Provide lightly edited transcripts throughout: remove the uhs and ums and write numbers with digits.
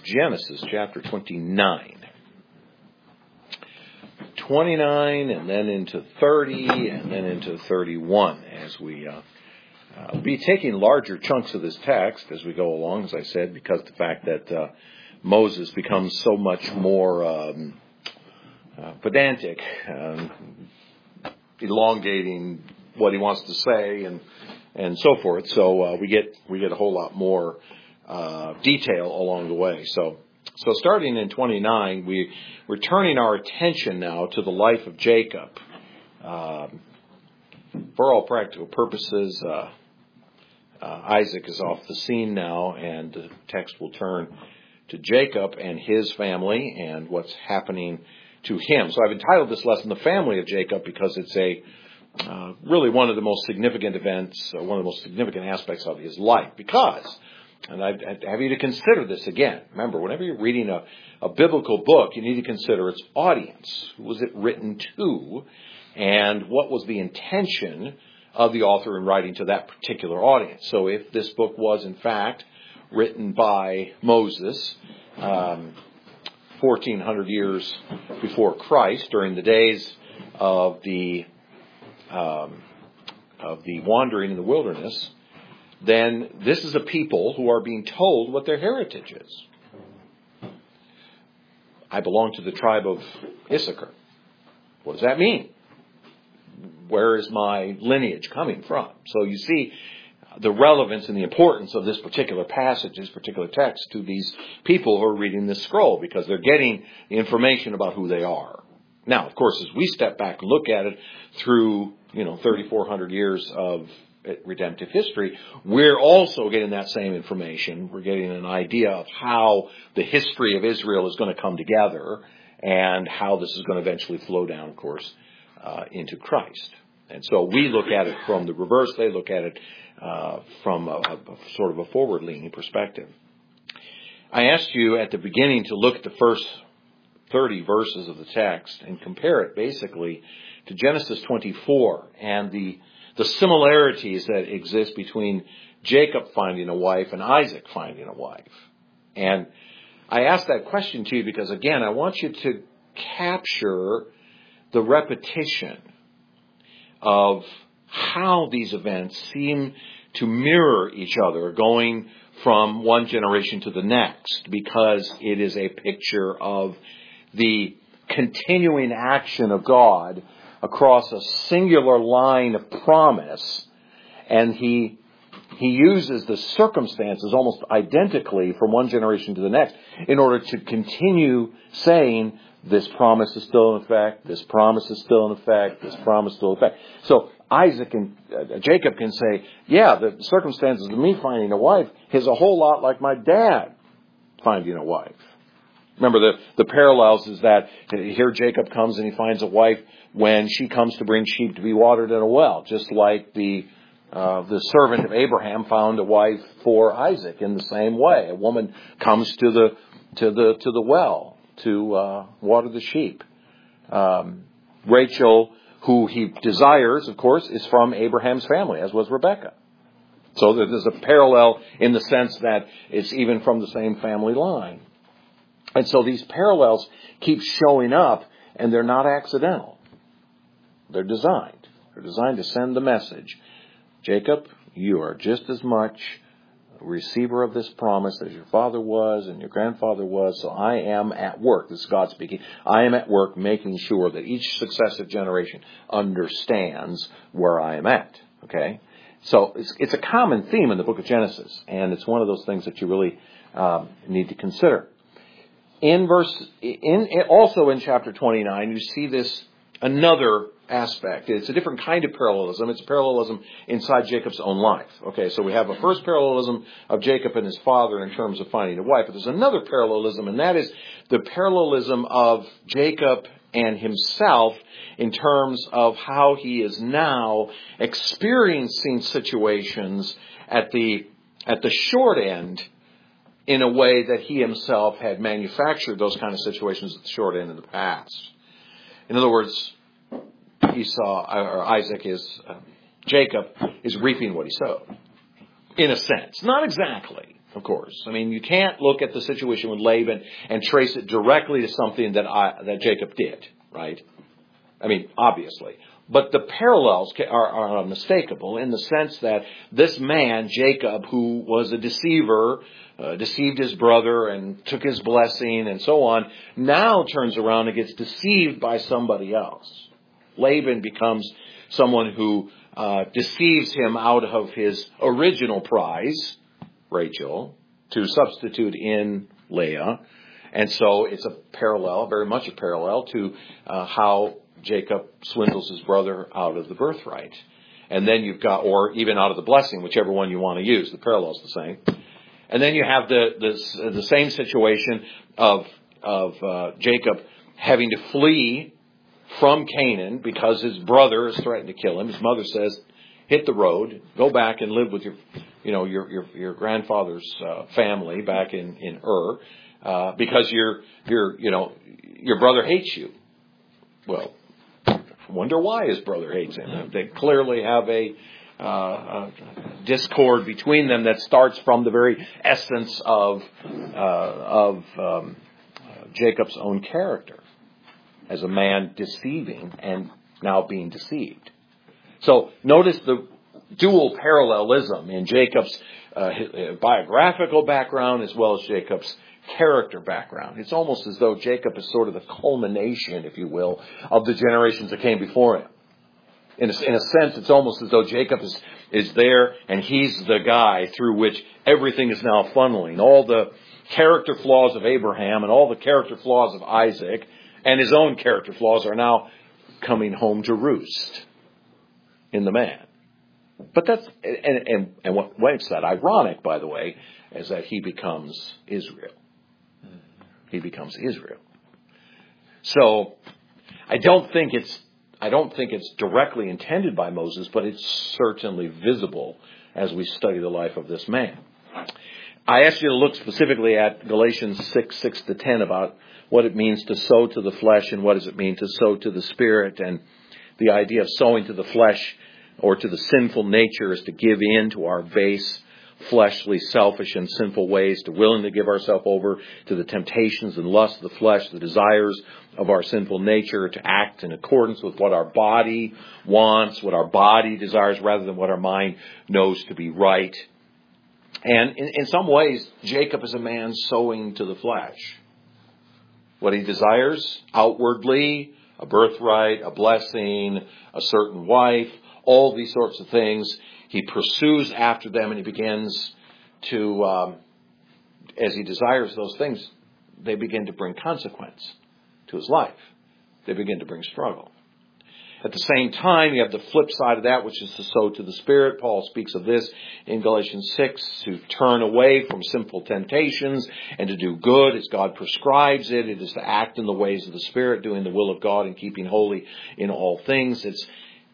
Genesis chapter 29. 29 and then into 30 and then into 31 as we be taking larger chunks of this text as we go along, as I said, because the fact that Moses becomes so much more pedantic, elongating what he wants to say and so forth. So we get a whole lot more detail along the way. So starting in 29, we're turning our attention now to the life of Jacob. For all practical purposes, Isaac is off the scene now, and the text will turn to Jacob and his family and what's happening to him. So I've entitled this lesson "The Family of Jacob" because it's really one of the most significant events, one of the most significant aspects of his life. Because, and I have you to consider this again. Remember, whenever you're reading a biblical book, you need to consider its audience. Who was it written to? And what was the intention of the author in writing to that particular audience? So if this book was, in fact, written by Moses 1,400 years before Christ, during the days of the wandering in the wilderness, then this is a people who are being told what their heritage is. I belong to the tribe of Issachar. What does that mean? Where is my lineage coming from? So you see the relevance and the importance of this particular passage, this particular text, to these people who are reading this scroll, because they're getting the information about who they are. Now, of course, as we step back and look at it through 3,400 years of redemptive history, we're also getting that same information. We're getting an idea of how the history of Israel is going to come together and how this is going to eventually flow down, of course, into Christ. And so we look at it from the reverse. They look at it from a sort of a forward-leaning perspective. I asked you at the beginning to look at the first 30 verses of the text and compare it basically to Genesis 24 and the similarities that exist between Jacob finding a wife and Isaac finding a wife. And I asked that question to you because, again, I want you to capture the repetition of how these events seem to mirror each other going from one generation to the next, because it is a picture of the continuing action of God across a singular line of promise, and he uses the circumstances almost identically from one generation to the next in order to continue saying, this promise is still in effect, this promise is still in effect, this promise is still in effect. So Isaac and Jacob can say, yeah, the circumstances of me finding a wife is a whole lot like my dad finding a wife. Remember, the parallels is that here Jacob comes and he finds a wife when she comes to bring sheep to be watered at a well, just like the servant of Abraham found a wife for Isaac in the same way. A woman comes to the well to water the sheep. Rachel, who he desires, of course, is from Abraham's family, as was Rebekah. So there's a parallel in the sense that it's even from the same family line. And so these parallels keep showing up, and they're not accidental. They're designed. They're designed to send the message. Jacob, you are just as much a receiver of this promise as your father was and your grandfather was. So I am at work. This is God speaking. I am at work making sure that each successive generation understands where I am at. Okay? So it's a common theme in the book of Genesis, and it's one of those things that you really need to consider. Also in chapter 29, you see this another aspect. It's a different kind of parallelism. It's a parallelism inside Jacob's own life. Okay, so we have a first parallelism of Jacob and his father in terms of finding a wife, but there's another parallelism, and that is the parallelism of Jacob and himself in terms of how he is now experiencing situations at the short end in a way that he himself had manufactured those kind of situations at the short end in the past. In other words, Jacob is reaping what he sowed, in a sense. Not exactly. of course. I mean, you can't look at the situation with Laban and trace it directly to something that Jacob did, right? I mean, obviously. But the parallels are unmistakable in the sense that this man, Jacob, who was a deceiver, deceived his brother and took his blessing and so on, now turns around and gets deceived by somebody else. Laban becomes someone who deceives him out of his original prize, Rachel, to substitute in Leah. And so it's a parallel, very much a parallel to how Jacob swindles his brother out of the birthright. And then you've got, or even out of the blessing, whichever one you want to use. The parallel's the same. And then you have the same situation of Jacob having to flee from Canaan because his brother is threatened to kill him. His mother says, hit the road, go back and live with your grandfather's family back in Ur, because your brother hates you. Well, I wonder why his brother hates him. They clearly have a discord between them that starts from the very essence of Jacob's own character as a man deceiving and now being deceived. So notice the dual parallelism in Jacob's biographical background as well as Jacob's character background. It's almost as though Jacob is sort of the culmination, if you will, of the generations that came before him. In a sense, it's almost as though Jacob is there and he's the guy through which everything is now funneling. All the character flaws of Abraham and all the character flaws of Isaac and his own character flaws are now coming home to roost in the man. But that's, and what makes that ironic, by the way, is that he becomes Israel. He becomes Israel. So I don't think it's directly intended by Moses, but it's certainly visible as we study the life of this man. I asked you to look specifically at Galatians 6:6-10 about what it means to sow to the flesh and what does it mean to sow to the spirit. And the idea of sowing to the flesh or to the sinful nature is to give in to our base, fleshly, selfish, and sinful ways, to willingly give ourselves over to the temptations and lusts of the flesh, the desires of our sinful nature, to act in accordance with what our body wants, what our body desires, rather than what our mind knows to be right. And in some ways, Jacob is a man sowing to the flesh. What he desires outwardly, a birthright, a blessing, a certain wife, all these sorts of things, he pursues after them and he begins to, as he desires those things, they begin to bring consequence to his life. They begin to bring struggle. At the same time, you have the flip side of that, which is to sow to the Spirit. Paul speaks of this in Galatians 6, to turn away from sinful temptations and to do good as God prescribes it. It is to act in the ways of the Spirit, doing the will of God and keeping holy in all things. It's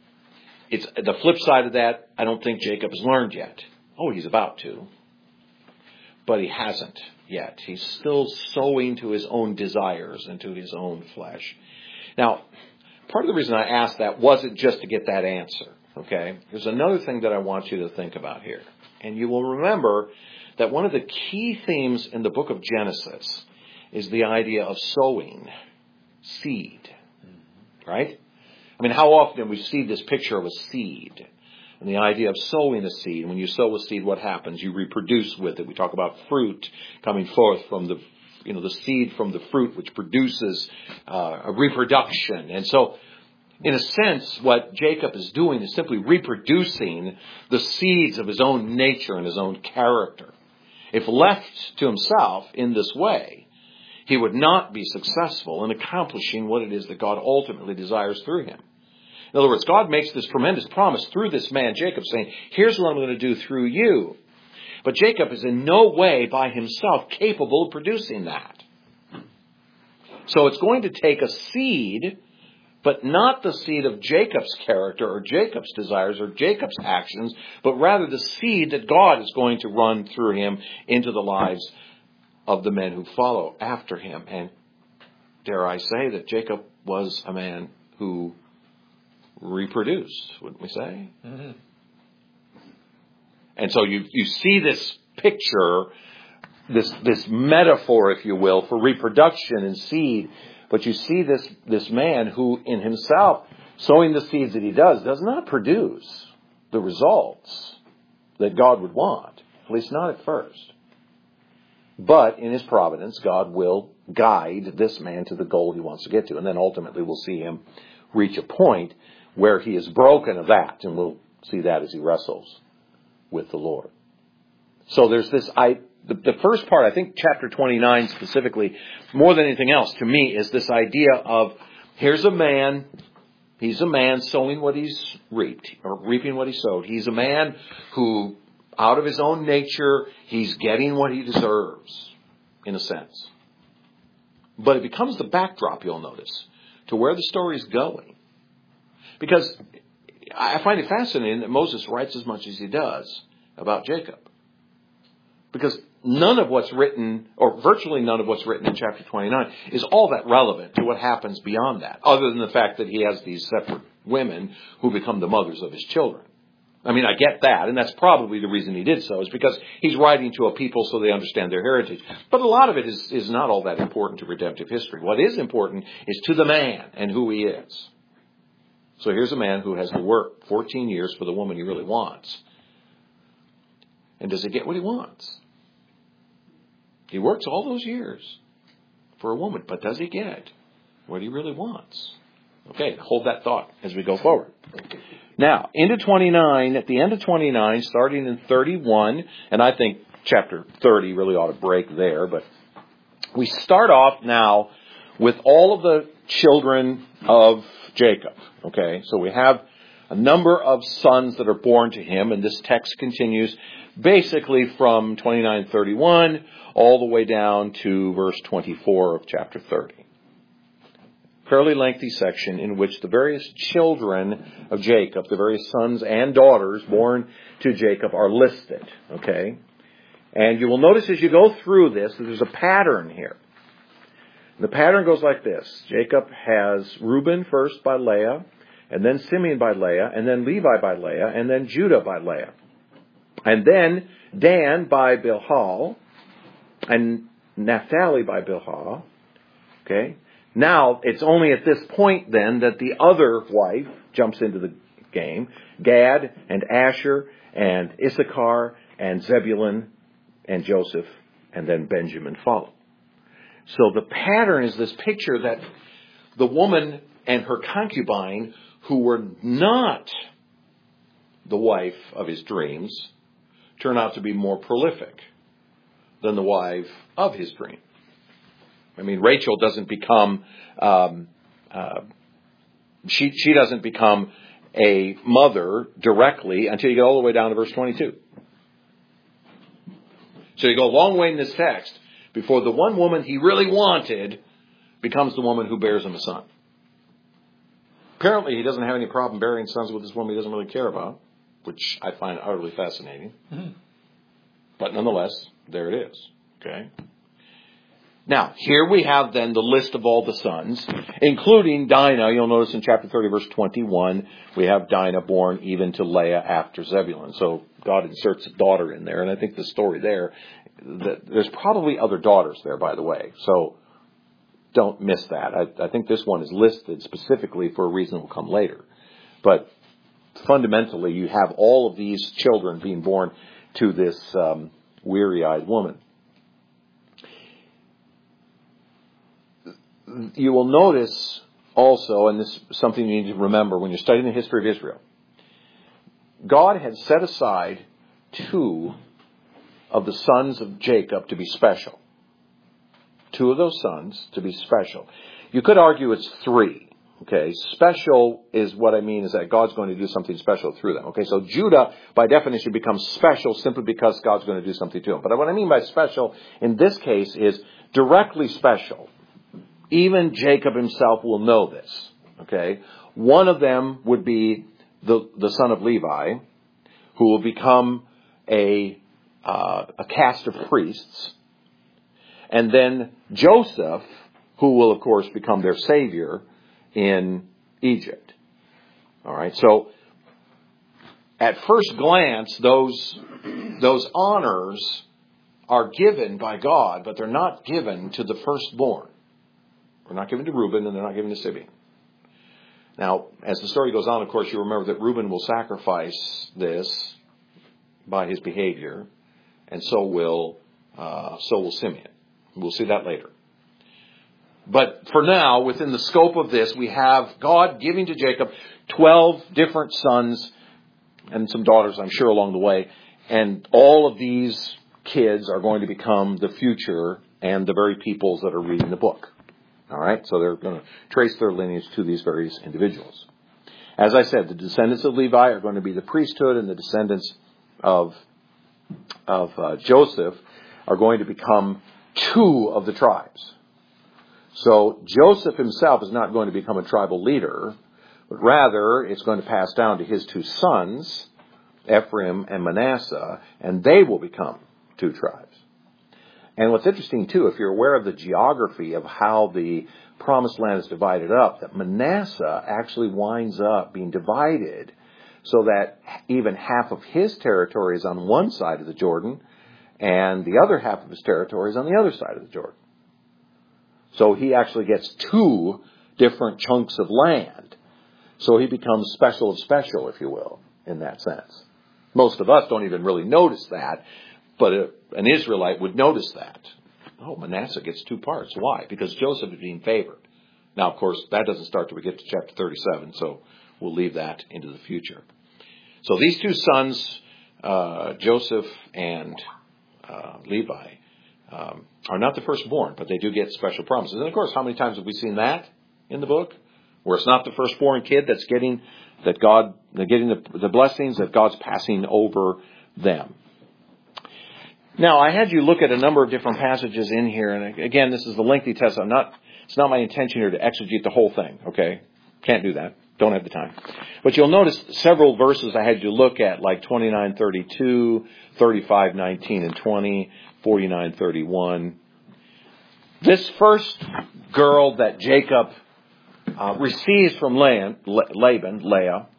the flip side of that. I don't think Jacob has learned yet. Oh, he's about to, but he hasn't yet. He's still sowing to his own desires and to his own flesh. Now, part of the reason I asked that wasn't just to get that answer, okay? There's another thing that I want you to think about here. And you will remember that one of the key themes in the book of Genesis is the idea of sowing seed, right? I mean, how often we see this picture of a seed and the idea of sowing a seed. When you sow a seed, what happens? You reproduce with it. We talk about fruit coming forth from the seed from the fruit, which produces a reproduction. And so, in a sense, what Jacob is doing is simply reproducing the seeds of his own nature and his own character. If left to himself in this way, he would not be successful in accomplishing what it is that God ultimately desires through him. In other words, God makes this tremendous promise through this man, Jacob, saying, here's what I'm going to do through you. But Jacob is in no way by himself capable of producing that. So it's going to take a seed, but not the seed of Jacob's character or Jacob's desires or Jacob's actions, but rather the seed that God is going to run through him into the lives of the men who follow after him. And dare I say that Jacob was a man who reproduced, wouldn't we say? Mm-hmm. And so you see this picture, this metaphor, if you will, for reproduction and seed. But you see this man who in himself, sowing the seeds that he does not produce the results that God would want, at least not at first. But in his providence, God will guide this man to the goal he wants to get to. And then ultimately we'll see him reach a point where he is broken of that. And we'll see that as he wrestles with the Lord. So there's this, the first part, I think chapter 29 specifically, more than anything else to me, is this idea of here's a man, he's a man sowing what he's reaped, or reaping what he sowed. He's a man who, out of his own nature, he's getting what he deserves, in a sense. But it becomes the backdrop, you'll notice, to where the story is going. Because I find it fascinating that Moses writes as much as he does about Jacob. Because none of what's written, or virtually none of what's written in chapter 29, is all that relevant to what happens beyond that, other than the fact that he has these separate women who become the mothers of his children. I mean, I get that, and that's probably the reason he did so, is because he's writing to a people so they understand their heritage. But a lot of it is not all that important to redemptive history. What is important is to the man and who he is. So here's a man who has to work 14 years for the woman he really wants. And does he get what he wants? He works all those years for a woman, but does he get what he really wants? Okay, hold that thought as we go forward. Now, into 29, at the end of 29, starting in 31, and I think chapter 30 really ought to break there, but we start off now with all of the children of Jacob. Okay, so we have a number of sons that are born to him, and this text continues basically from 29:31 all the way down to verse 24 of chapter 30. Fairly lengthy section in which the various children of Jacob, the various sons and daughters born to Jacob, are listed. Okay, and you will notice as you go through this that there's a pattern here. The pattern goes like this. Jacob has Reuben first by Leah, and then Simeon by Leah, and then Levi by Leah, and then Judah by Leah. And then Dan by Bilhah, and Naphtali by Bilhah. Okay? Now, it's only at this point then that the other wife jumps into the game. Gad and Asher and Issachar and Zebulun and Joseph, and then Benjamin follow. So the pattern is this picture that the woman and her concubine, who were not the wife of his dreams, turn out to be more prolific than the wife of his dream. I mean, Rachel doesn't become, she doesn't become a mother directly until you get all the way down to verse 22. So you go a long way in this text before the one woman he really wanted becomes the woman who bears him a son. Apparently he doesn't have any problem bearing sons with this woman he doesn't really care about, which I find utterly fascinating. Mm-hmm. But nonetheless, there it is. Okay. Now, here we have then the list of all the sons, including Dinah. You'll notice in chapter 30, verse 21, we have Dinah born even to Leah after Zebulun. So God inserts a daughter in there, and I think the story there, there's probably other daughters there, by the way. So don't miss that. I think this one is listed specifically for a reason that will come later. But fundamentally, you have all of these children being born to this weary-eyed woman. You will notice also, and this is something you need to remember when you're studying the history of Israel, God had set aside 2 of the sons of Jacob to be special. 2 of those sons to be special. You could argue it's 3. Okay, special is what I mean is that God's going to do something special through them. Okay, so Judah, by definition, becomes special simply because God's going to do something to him. But what I mean by special in this case is directly special. Even Jacob himself will know this. Okay, one of them would be the son of Levi, who will become a caste of priests, and then Joseph, who will of course become their savior in Egypt. All right, so at first glance, those honors are given by God, but they're not given to the firstborn. They're not given to Reuben, and they're not given to Simeon. Now, as the story goes on, of course, you remember that Reuben will sacrifice this by his behavior, and so will Simeon. We'll see that later. But for now, within the scope of this, we have God giving to Jacob 12 different sons and some daughters, I'm sure, along the way. And all of these kids are going to become the future and the very peoples that are reading the book. All right? So they're going to trace their lineage to these various individuals. As I said, the descendants of Levi are going to be the priesthood, and the descendants of Joseph are going to become 2 of the tribes. So Joseph himself is not going to become a tribal leader, but rather it's going to pass down to his 2 sons, Ephraim and Manasseh, and they will become 2 tribes. And what's interesting, too, if you're aware of the geography of how the Promised Land is divided up, that Manasseh actually winds up being divided so that even half of his territory is on one side of the Jordan, and the other half of his territory is on the other side of the Jordan. So he actually gets 2 different chunks of land. So he becomes special of special, if you will, in that sense. Most of us don't even really notice that, but an Israelite would notice that. Oh, Manasseh gets 2 parts. Why? Because Joseph is being favored. Now, of course, that doesn't start till we get to chapter 37, so we'll leave that into the future. So these 2 sons, Joseph and Levi, are not the firstborn, but they do get special promises. And of course, how many times have we seen that in the book? Where it's not the firstborn kid that's getting the blessings that God's passing over them. Now, I had you look at a number of different passages in here, and again, this is a lengthy test. It's not my intention here to exegete the whole thing, okay? Can't do that. Don't have the time. But you'll notice several verses I had you look at, like 29:32, 35:19 and 20, 49:31. This first girl that Jacob receives from Laban, Leah,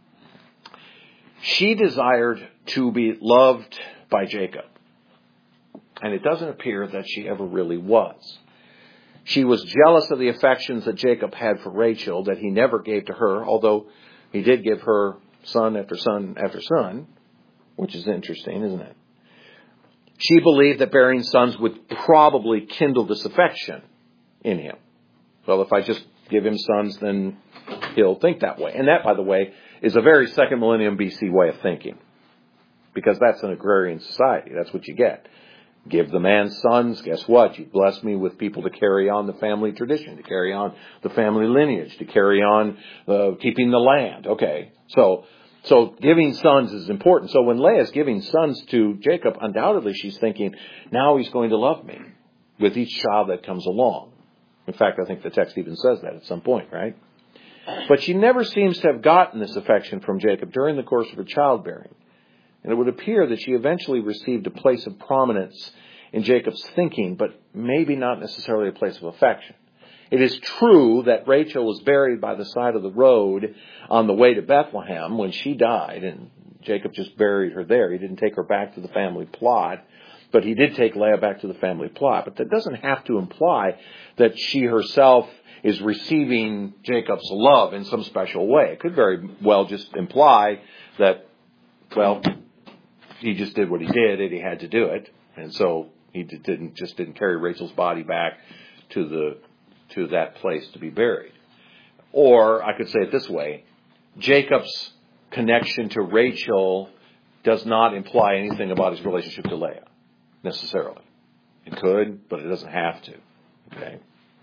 she desired to be loved by Jacob. And it doesn't appear that she ever really was. She was jealous of the affections that Jacob had for Rachel that he never gave to her, although he did give her son after son after son, which is interesting, isn't it? She believed that bearing sons would probably kindle this affection in him. Well, if I just give him sons, then he'll think that way. And that, by the way, is a very second millennium BC way of thinking. Because that's an agrarian society. That's what you get. Give the man sons, guess what? You bless me with people to carry on the family tradition, to carry on the family lineage, to carry on keeping the land. Okay, so giving sons is important. So when Leah's giving sons to Jacob, undoubtedly she's thinking, now he's going to love me with each child that comes along. In fact, I think the text even says that at some point, right? But she never seems to have gotten this affection from Jacob during the course of her childbearing. And it would appear that she eventually received a place of prominence in Jacob's thinking, but maybe not necessarily a place of affection. It is true that Rachel was buried by the side of the road on the way to Bethlehem when she died, and Jacob just buried her there. He didn't take her back to the family plot, but he did take Leah back to the family plot. But that doesn't have to imply that she herself is receiving Jacob's love in some special way. It could very well just imply that, well, he just did what he did and he had to do it. And so he didn't carry Rachel's body back to that place to be buried. Or I could say it this way. Jacob's connection to Rachel does not imply anything about his relationship to Leah, necessarily. It could, but it doesn't have to. Okay.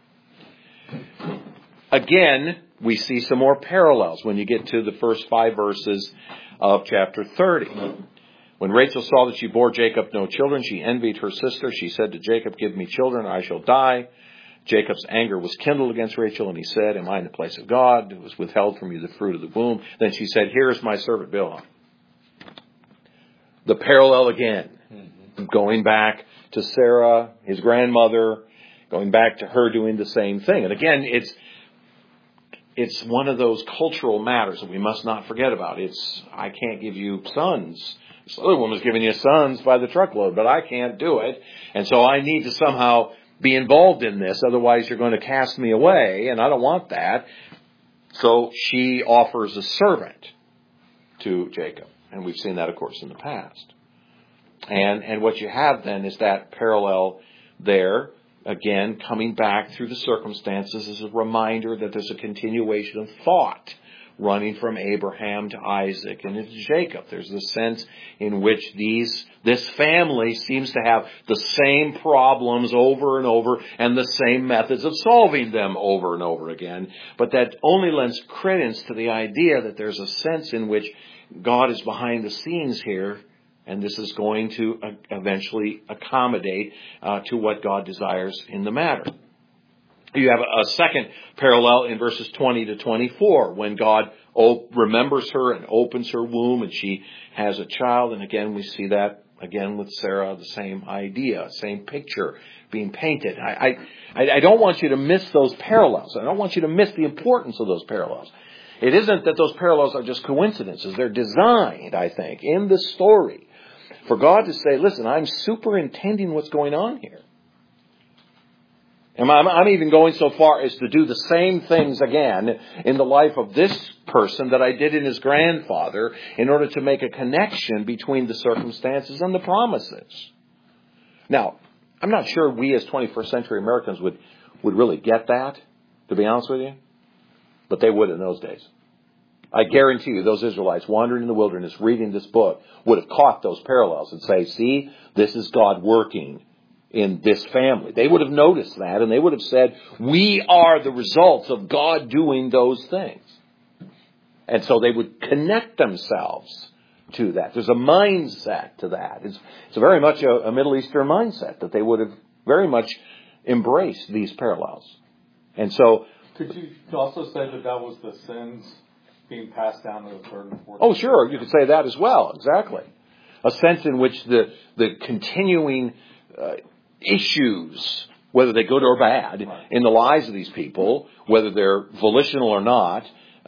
Again, we see some more parallels when you get to the first 5 verses of chapter 30. When Rachel saw that she bore Jacob no children, she envied her sister. She said to Jacob, give me children, or I shall die. Jacob's anger was kindled against Rachel, and he said, am I in the place of God? It was withheld from you the fruit of the womb. Then she said, here is my servant Bilhah. The parallel again, going back to Sarah, his grandmother, going back to her doing the same thing. And again, it's one of those cultural matters that we must not forget about. I can't give you sons This other woman's giving you sons by the truckload, but I can't do it. And so I need to somehow be involved in this. Otherwise you're going to cast me away, and I don't want that. So she offers a servant to Jacob. And we've seen that, of course, in the past. And what you have then is that parallel there, again, coming back through the circumstances as a reminder that there's a continuation of thought running from Abraham to Isaac and into Jacob. There's the sense in which this family seems to have the same problems over and over and the same methods of solving them over and over again. But that only lends credence to the idea that there's a sense in which God is behind the scenes here, and this is going to eventually accommodate to what God desires in the matter. You have a second parallel in verses 20 to 24 when God remembers her and opens her womb and she has a child. And again, we see that again with Sarah, the same idea, same picture being painted. I don't want you to miss those parallels. I don't want you to miss the importance of those parallels. It isn't that those parallels are just coincidences. They're designed, I think, in the story for God to say, listen, I'm superintending what's going on here. And I'm even going so far as to do the same things again in the life of this person that I did in his grandfather in order to make a connection between the circumstances and the promises. Now, I'm not sure we as 21st century Americans would really get that, to be honest with you. But they would in those days. I guarantee you those Israelites wandering in the wilderness reading this book would have caught those parallels and say, see, this is God working in this family. They would have noticed that, and they would have said, we are the results of God doing those things. And so they would connect themselves to that. There's a mindset to that. It's very much a Middle Eastern mindset that they would have very much embraced these parallels. And so... Could you also say that was the sins being passed down to the third and fourth? Oh, sure. You could say that as well. Exactly. A sense in which the continuing issues, whether they're good or bad, in the lives of these people, whether they're volitional or not,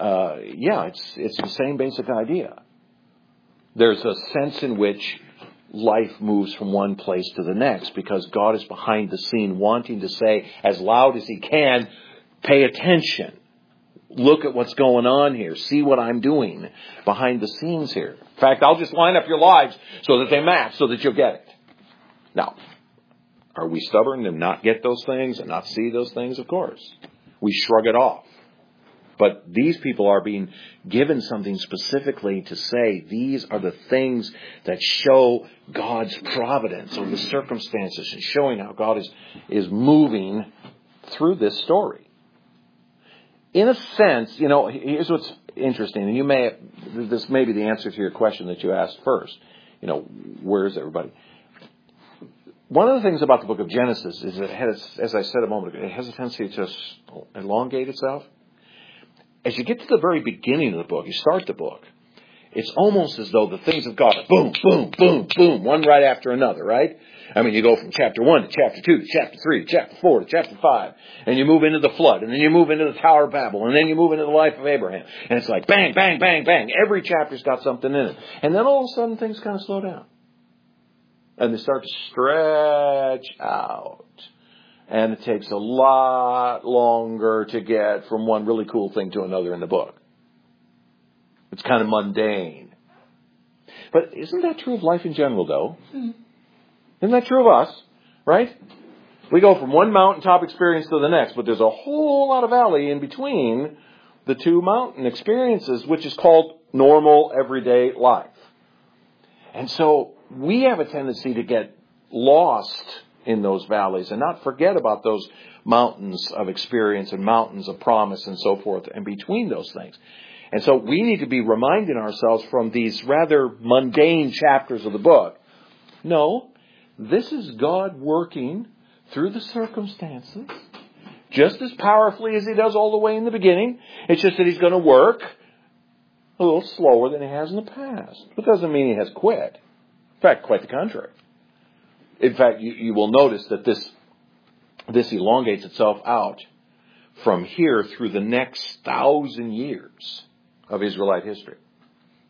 it's the same basic idea. There's a sense in which life moves from one place to the next because God is behind the scene wanting to say as loud as he can, pay attention. Look at what's going on here. See what I'm doing behind the scenes here. In fact, I'll just line up your lives so that they match, so that you'll get it. Now, are we stubborn and not get those things and not see those things? Of course. We shrug it off. But these people are being given something specifically to say, these are the things that show God's providence over the circumstances and showing how God is moving through this story. In a sense, here's what's interesting, and this may be the answer to your question that you asked first. Where is everybody? One of the things about the book of Genesis is it has, as I said a moment ago, it has a tendency to elongate itself. As you get to the very beginning of the book, you start the book, it's almost as though the things of God are boom, boom, boom, boom, one right after another, right? I mean, you go from chapter 1 to chapter 2 to chapter 3 to chapter 4 to chapter 5, and you move into the flood, and then you move into the Tower of Babel, and then you move into the life of Abraham. And it's like bang, bang, bang, bang. Every chapter's got something in it. And then all of a sudden things kind of slow down. And they start to stretch out. And it takes a lot longer to get from one really cool thing to another in the book. It's kind of mundane. But isn't that true of life in general, though? Mm-hmm. Isn't that true of us? Right? We go from one mountaintop experience to the next, but there's a whole lot of valley in between the two mountain experiences, which is called normal, everyday life. And so we have a tendency to get lost in those valleys and not forget about those mountains of experience and mountains of promise and so forth and between those things. And so we need to be reminding ourselves from these rather mundane chapters of the book, no, this is God working through the circumstances just as powerfully as he does all the way in the beginning. It's just that he's going to work a little slower than he has in the past. It doesn't mean he has quit. In fact, quite the contrary. In fact, you will notice that this elongates itself out from here through the next 1,000 years of Israelite history.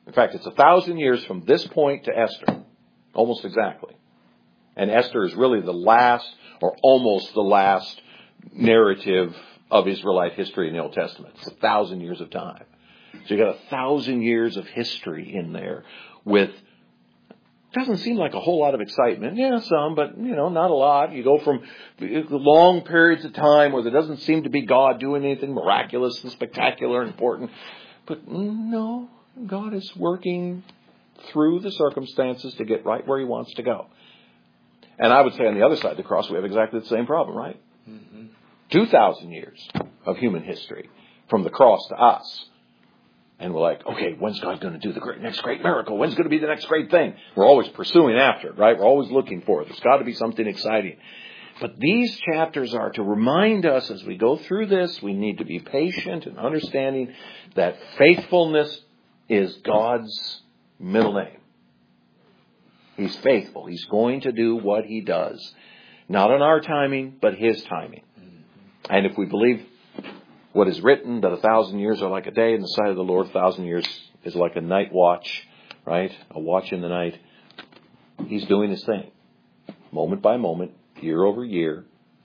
In fact, it's 1,000 years from this point to Esther. Almost exactly. And Esther is really the last, or almost the last, narrative of Israelite history in the Old Testament. It's 1,000 years of time. So you got 1,000 years of history in there with, doesn't seem like a whole lot of excitement. Yeah, some, but, not a lot. You go from long periods of time where there doesn't seem to be God doing anything miraculous and spectacular and important. But no, God is working through the circumstances to get right where he wants to go. And I would say on the other side of the cross, we have exactly the same problem, right? Mm-hmm. 2,000 years of human history from the cross to us. And we're like, okay, when's God going to do the next great miracle? When's going to be the next great thing? We're always pursuing after it, right? We're always looking for it. There's got to be something exciting. But these chapters are to remind us as we go through this, we need to be patient and understanding that faithfulness is God's middle name. He's faithful. He's going to do what he does. Not on our timing, but his timing. And if we believe what is written, that 1,000 years are like a day in the sight of the Lord, 1,000 years is like a night watch, right? A watch in the night. He's doing his thing. Moment by moment, year over year.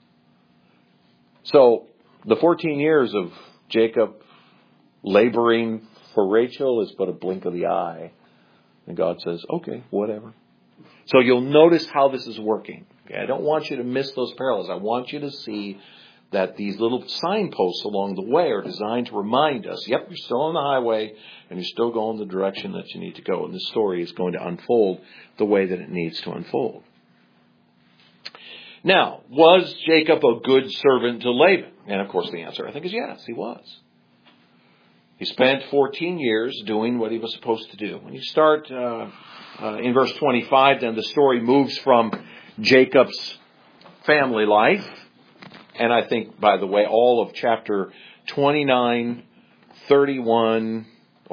So the 14 years of Jacob laboring for Rachel is but a blink of the eye. And God says, okay, whatever. So you'll notice how this is working. Okay? I don't want you to miss those parallels. I want you to see that these little signposts along the way are designed to remind us, yep, you're still on the highway and you're still going the direction that you need to go. And this story is going to unfold the way that it needs to unfold. Now, was Jacob a good servant to Laban? And of course the answer, I think, is yes, he was. He spent 14 years doing what he was supposed to do. When you start in verse 25, then the story moves from Jacob's family life. And I think, by the way, all of chapter 29, 31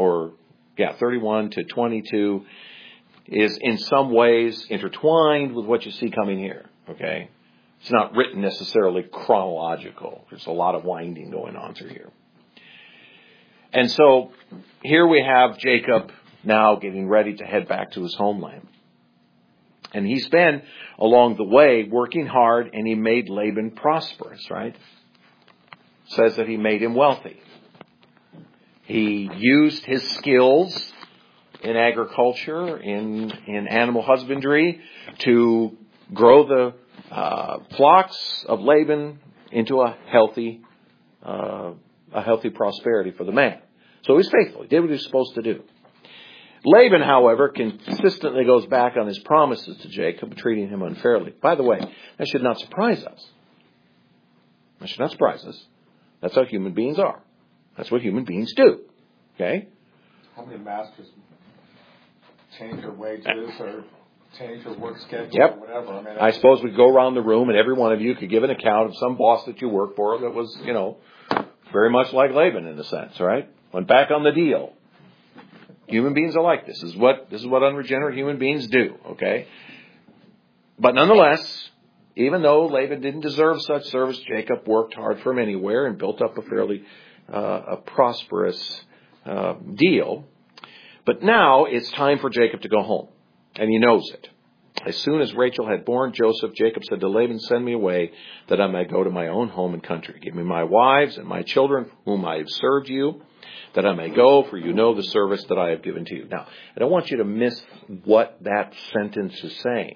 to 22 is in some ways intertwined with what you see coming here. Okay? It's not written necessarily chronological. There's a lot of winding going on through here. And so here we have Jacob now getting ready to head back to his homeland. And he's been, along the way, working hard, and he made Laban prosperous, right? It says that he made him wealthy. He used his skills in agriculture, in animal husbandry, to grow the flocks of Laban into a healthy prosperity for the man. So he's faithful. He did what he was supposed to do. Laban, however, consistently goes back on his promises to Jacob, treating him unfairly. By the way, that should not surprise us. That should not surprise us. That's how human beings are. That's what human beings do. Okay? How many masters change their wages or change their work schedule or whatever? I suppose we'd go around the room and every one of you could give an account of some boss that you work for that was, very much like Laban in a sense, right? Went back on the deal. Human beings are like this. This is what unregenerate human beings do, okay? But nonetheless, even though Laban didn't deserve such service, Jacob worked hard for him anywhere and built up a fairly prosperous deal. But now it's time for Jacob to go home, and he knows it. As soon as Rachel had borne Joseph, Jacob said to Laban, send me away that I may go to my own home and country. Give me my wives and my children, whom I have served you, that I may go, for you know the service that I have given to you. Now, I don't want you to miss what that sentence is saying.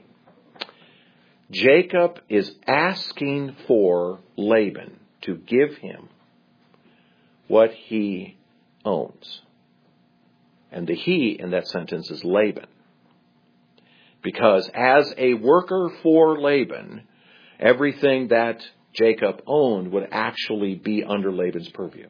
Jacob is asking for Laban to give him what he owns. And the he in that sentence is Laban. Because as a worker for Laban, everything that Jacob owned would actually be under Laban's purview.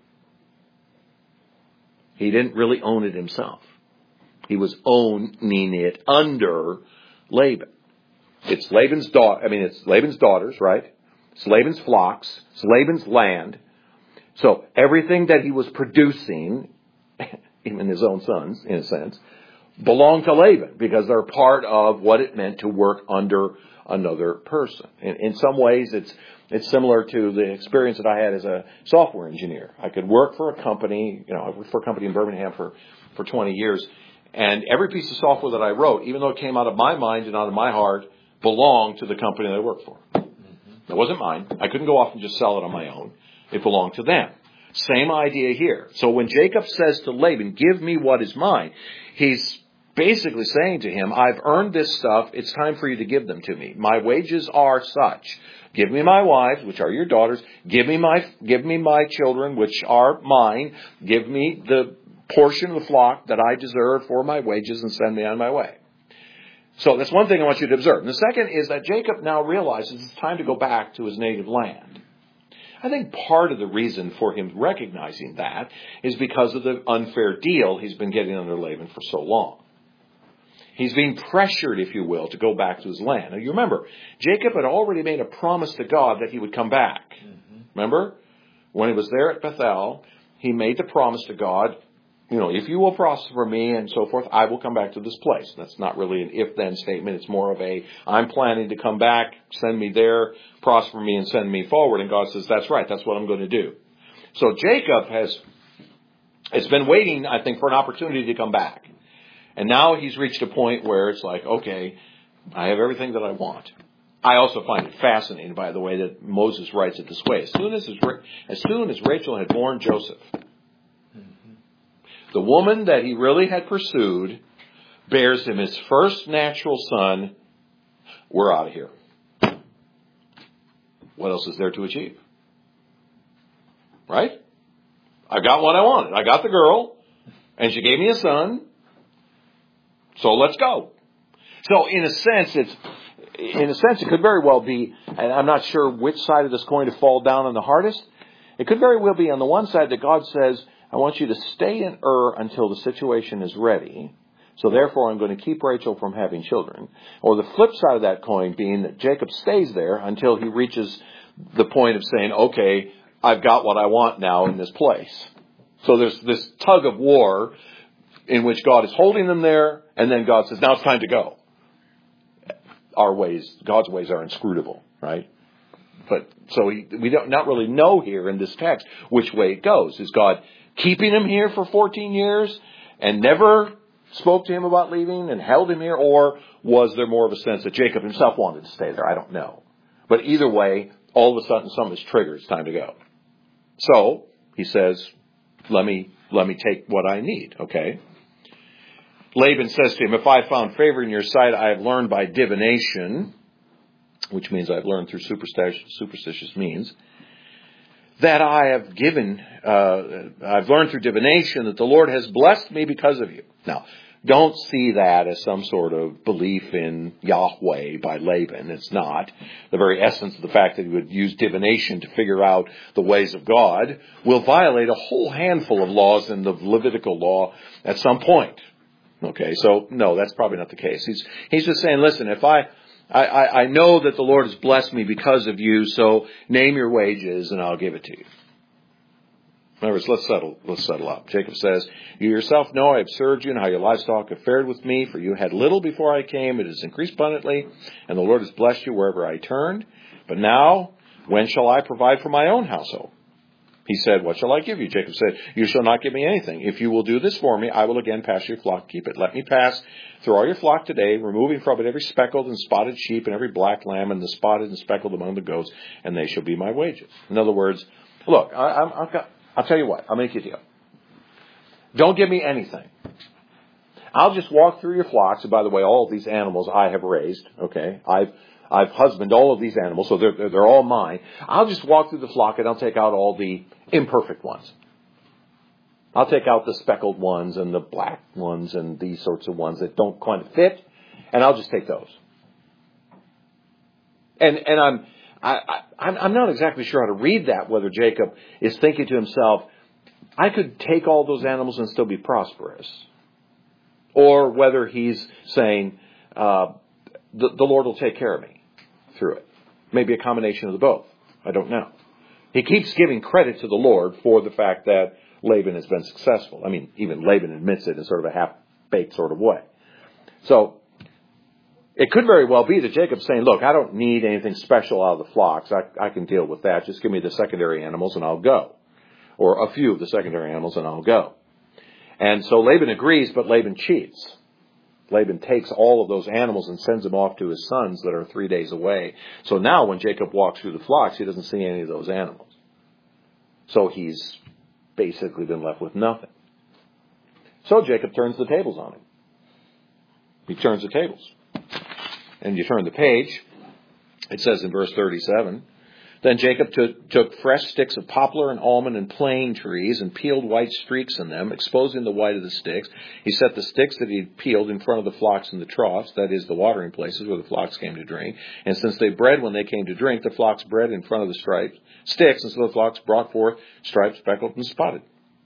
He didn't really own it himself. He was owning it under Laban. It's Laban's it's Laban's daughters, right? It's Laban's flocks. It's Laban's land. So everything that he was producing, even his own sons, in a sense, belonged to Laban because they're part of what it meant to work under another person. In some ways, it's similar to the experience that I had as a software engineer. I could work for a company, I worked for a company in Birmingham for 20 years, And every piece of software that I wrote, even though it came out of my mind and out of my heart, belonged to the company that I worked for. It wasn't mine. I couldn't go off and just sell it on my own. It belonged to them. Same idea here. So when Jacob says to Laban, give me what is mine, he's basically saying to him, I've earned this stuff. It's time for you to give them to me. My wages are such. Give me my wives, which are your daughters. Give me my children, which are mine. Give me the portion of the flock that I deserve for my wages and send me on my way. So that's one thing I want you to observe. And the second is that Jacob now realizes it's time to go back to his native land. I think part of the reason for him recognizing that is because of the unfair deal he's been getting under Laban for so long. He's being pressured, if you will, to go back to his land. Now, you remember, Jacob had already made a promise to God that he would come back. Mm-hmm. Remember? When he was there at Bethel, he made the promise to God, if you will prosper me and so forth, I will come back to this place. That's not really an if-then statement. It's more of I'm planning to come back, send me there, prosper me, and send me forward. And God says, that's right. That's what I'm going to do. So Jacob has been waiting, I think, for an opportunity to come back. And now he's reached a point where it's like, okay, I have everything that I want. I also find it fascinating, by the way, that Moses writes it this way. As soon as Rachel had borne Joseph, the woman that he really had pursued bears him his first natural son. We're out of here. What else is there to achieve? Right? I got what I wanted. I got the girl, and she gave me a son. So let's go. So in a sense, it could very well be, and I'm not sure which side of this coin to fall down on the hardest. It could very well be on the one side that God says, I want you to stay in Ur until the situation is ready. So therefore, I'm going to keep Rachel from having children. Or the flip side of that coin being that Jacob stays there until he reaches the point of saying, okay, I've got what I want now in this place. So there's this tug of war in which God is holding them there, and then God says, now it's time to go. God's ways are inscrutable, right? But so we don't not really know here in this text which way it goes. Is God keeping him here for 14 years and never spoke to him about leaving and held him here? Or was there more of a sense that Jacob himself wanted to stay there? I don't know. But either way, all of a sudden something is triggered. It's time to go. So he says, let me take what I need, okay? Laban says to him, if I found favor in your sight, I have learned by divination, which means I've learned through superstitious means, that I've learned through divination that the Lord has blessed me because of you. Now, don't see that as some sort of belief in Yahweh by Laban. It's not. The very essence of the fact that he would use divination to figure out the ways of God will violate a whole handful of laws in the Levitical law at some point. Okay, so no, that's probably not the case. He's just saying, listen, if I know that the Lord has blessed me because of you, so name your wages and I'll give it to you. In other words, let's settle up. Jacob says, you yourself know I have served you and how your livestock have fared with me, for you had little before I came, it has increased abundantly, and the Lord has blessed you wherever I turned. But now, when shall I provide for my own household? He said, what shall I give you? Jacob said, you shall not give me anything. If you will do this for me, I will again pass your flock, keep it. Let me pass through all your flock today, removing from it every speckled and spotted sheep and every black lamb and the spotted and speckled among the goats, and they shall be my wages. In other words, look, I'll tell you what, I'll make you a deal. Don't give me anything. I'll just walk through your flocks, and by the way, all of these animals I have raised, okay? I've husbanded all of these animals, so they're all mine. I'll just walk through the flock and I'll take out all the imperfect ones. I'll take out the speckled ones and the black ones and these sorts of ones that don't quite fit, and I'll just take those. And I'm not exactly sure how to read that, whether Jacob is thinking to himself, I could take all those animals and still be prosperous. Or whether he's saying, the Lord will take care of me through it. Maybe a combination of the both. I don't know. He keeps giving credit to the Lord for the fact that Laban has been successful. I mean, even Laban admits it in sort of a half-baked sort of way. So, it could very well be that Jacob's saying, look, I don't need anything special out of the flocks. I can deal with that. Just give me the secondary animals and I'll go. Or a few of the secondary animals and I'll go. And so Laban agrees, but Laban cheats. Laban takes all of those animals and sends them off to his sons that are 3 days away. So now when Jacob walks through the flocks, he doesn't see any of those animals. So he's basically been left with nothing. So Jacob turns the tables on him. He turns the tables. And you turn the page, it says in verse 37, then Jacob took fresh sticks of poplar and almond and plane trees and peeled white streaks in them, exposing the white of the sticks. He set the sticks that he had peeled in front of the flocks in the troughs, that is, the watering places where the flocks came to drink. And since they bred when they came to drink, the flocks bred in front of the sticks, and so the flocks brought forth striped, speckled, and spotted.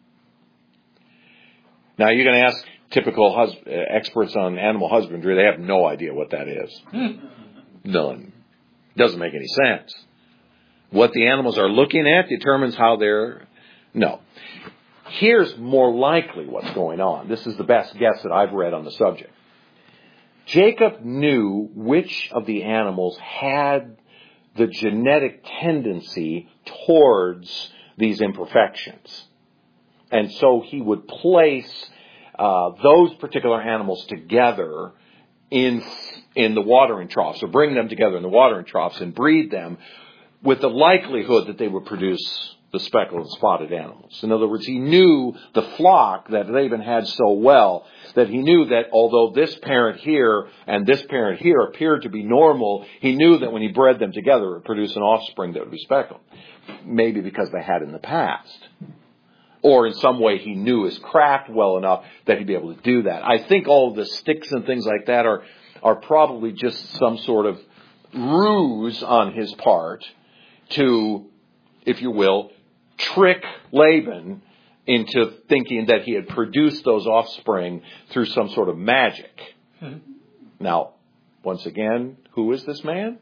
Now you're going to ask typical experts on animal husbandry, they have no idea what that is. None. Doesn't make any sense. What the animals are looking at determines how they're... No. Here's more likely what's going on. This is the best guess that I've read on the subject. Jacob knew which of the animals had the genetic tendency towards these imperfections. And so he would place those particular animals together in the watering troughs, or bring them together in the watering troughs and breed them with the likelihood that they would produce the speckled and spotted animals. In other words, he knew the flock that Laban had so well that he knew that although this parent here and this parent here appeared to be normal, he knew that when he bred them together, it would produce an offspring that would be speckled. Maybe because they had in the past. Or in some way he knew his craft well enough that he'd be able to do that. I think all of the sticks and things like that are probably just some sort of ruse on his part to, if you will, trick Laban into thinking that he had produced those offspring through some sort of magic. Now, once again, who is this man?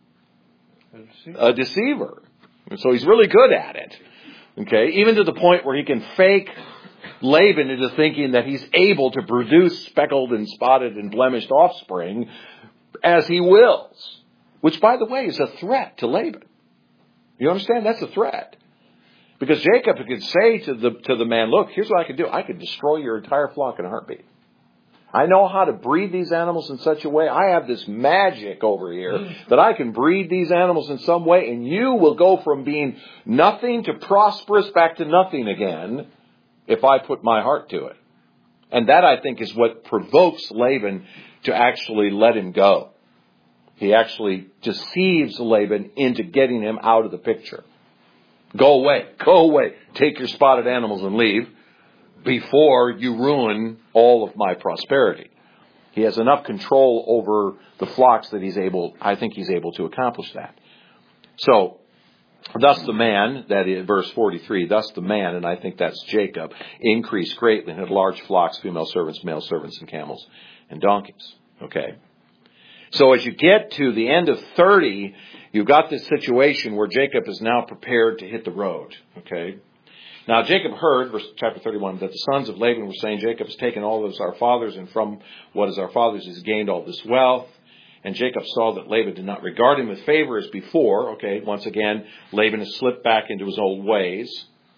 A deceiver. And so he's really good at it. Okay, even to the point where he can fake Laban into thinking that he's able to produce speckled and spotted and blemished offspring as he wills. Which, by the way, is a threat to Laban. You understand? That's a threat. Because Jacob could say to the man, look, here's what I could do. I could destroy your entire flock in a heartbeat. I know how to breed these animals in such a way. I have this magic over here that I can breed these animals in some way, and you will go from being nothing to prosperous back to nothing again if I put my heart to it. And that, I think, is what provokes Laban to actually let him go. He actually deceives Laban into getting him out of the picture. Go away, take your spotted animals and leave before you ruin all of my prosperity. He has enough control over the flocks that I think he's able to accomplish that. So, thus the man, that is verse 43, thus the man, and I think that's Jacob, increased greatly and had large flocks, female servants, male servants, and camels and donkeys. Okay. So as you get to the end of 30, you've got this situation where Jacob is now prepared to hit the road. Okay. Now Jacob heard, verse chapter 31, that the sons of Laban were saying, Jacob has taken all that is our father's, and from what is our father's he's gained all this wealth. And Jacob saw that Laban did not regard him with favor as before. Okay, once again, Laban has slipped back into his old ways.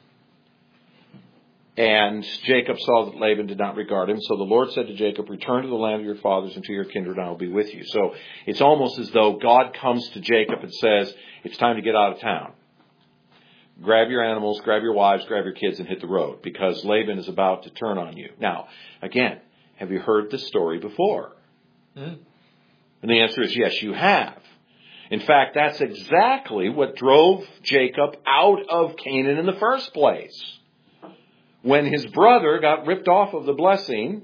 And Jacob saw that Laban did not regard him. So the Lord said to Jacob, return to the land of your fathers and to your kindred, and I will be with you. So it's almost as though God comes to Jacob and says, it's time to get out of town. Grab your animals, grab your wives, grab your kids, and hit the road, because Laban is about to turn on you. Now, again, have you heard this story before? And the answer is yes, you have. In fact, that's exactly what drove Jacob out of Canaan in the first place. When his brother got ripped off of the blessing,